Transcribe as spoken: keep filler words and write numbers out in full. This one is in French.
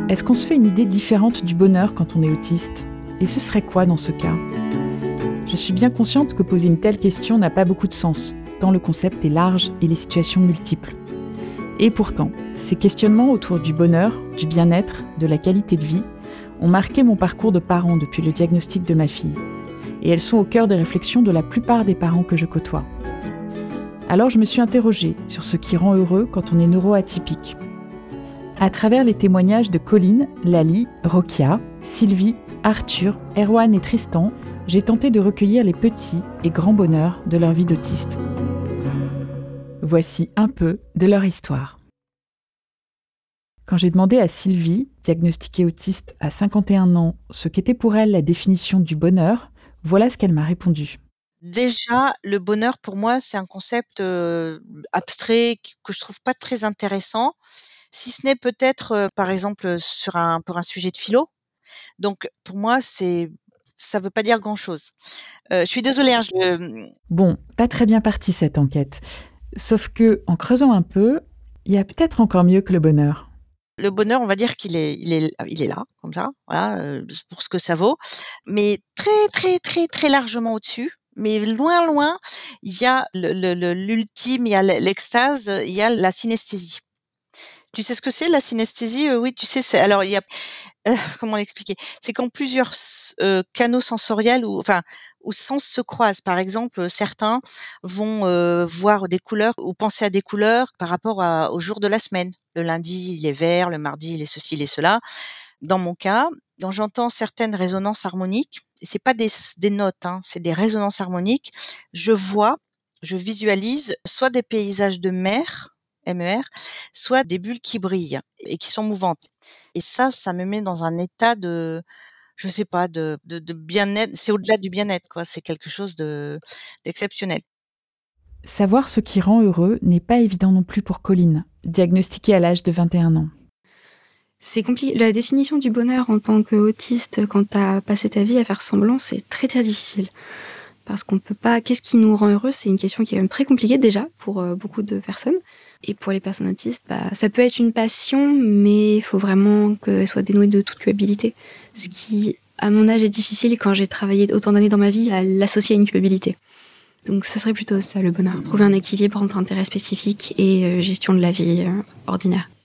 Est-ce qu'on se fait une idée différente du bonheur quand on est autiste ? Et ce serait quoi dans ce cas ? Je suis bien consciente que poser une telle question n'a pas beaucoup de sens, tant le concept est large et les situations multiples. Et pourtant, ces questionnements autour du bonheur, du bien-être, de la qualité de vie, ont marqué mon parcours de parent depuis le diagnostic de ma fille. Et elles sont au cœur des réflexions de la plupart des parents que je côtoie. Alors je me suis interrogée sur ce qui rend heureux quand on est neuroatypique. À travers les témoignages de Colline, Lali, Rokia, Sylvie, Arthur, Erwan et Tristan, j'ai tenté de recueillir les petits et grands bonheurs de leur vie d'autiste. Voici un peu de leur histoire. Quand j'ai demandé à Sylvie, diagnostiquée autiste à cinquante et un ans, ce qu'était pour elle la définition du bonheur, voilà ce qu'elle m'a répondu. Déjà, le bonheur pour moi, c'est un concept euh, abstrait que je trouve pas très intéressant, si ce n'est peut-être, euh, par exemple, sur un pour un sujet de philo. Donc, pour moi, c'est ça veut pas dire grand-chose. Euh, je suis désolée, hein, je, Bon, pas très bien partie cette enquête. Sauf que, en creusant un peu, il y a peut-être encore mieux que le bonheur. le bonheur, on va dire qu'il est, il est, il est là, comme ça, voilà, euh, pour ce que ça vaut, mais très, très, très, très largement au-dessus. Mais loin, loin, il y a le, le, le- l'ultime, il y a l'extase, il y a la synesthésie. Tu sais ce que c'est la synesthésie? Euh, Oui, tu sais, c'est alors il y a Heu, comment l'expliquer? C'est quand plusieurs s heu, canaux sensoriels ou enfin, ou sens se croisent. Par exemple, heu, certains vont, heu, voir des couleurs ou penser à des couleurs par rapport à au jour de la semaine. Le lundi, il est vert, le mardi, il est ceci, il est cela. Dans mon cas, quand j'entends certaines résonances harmoniques, et c'est pas des s des notes, hein, c'est des résonances harmoniques, je vois, je visualise soit des paysages de mer, M E R, soit des bulles qui brillent et qui sont mouvantes. Et ça, ça me met dans un état de, je sais pas, de de de bien-être. C'est au-delà du bien-être, quoi. C'est quelque chose de d'exceptionnel. Savoir ce qui rend heureux n'est pas évident non plus pour Colline, diagnostiquée à l'âge de vingt et un ans. C'est compliqué. La définition du bonheur en tant qu'autiste, quand tu as passé ta vie à faire semblant, c'est très très difficile. Parce qu'on peut pas. Qu'est-ce qui nous rend heureux? C'est une question qui est quand même très compliquée déjà pour euh, beaucoup de personnes. Et pour les personnes autistes, bah, ça peut être une passion, mais il faut vraiment qu'elle soit dénouée de toute culpabilité. Ce qui, à mon âge, est difficile quand j'ai travaillé autant d'années dans ma vie à l'associer à une culpabilité. Donc ce serait plutôt ça le bonheur. Trouver un équilibre entre intérêt spécifique et euh, gestion de la vie euh, ordinaire.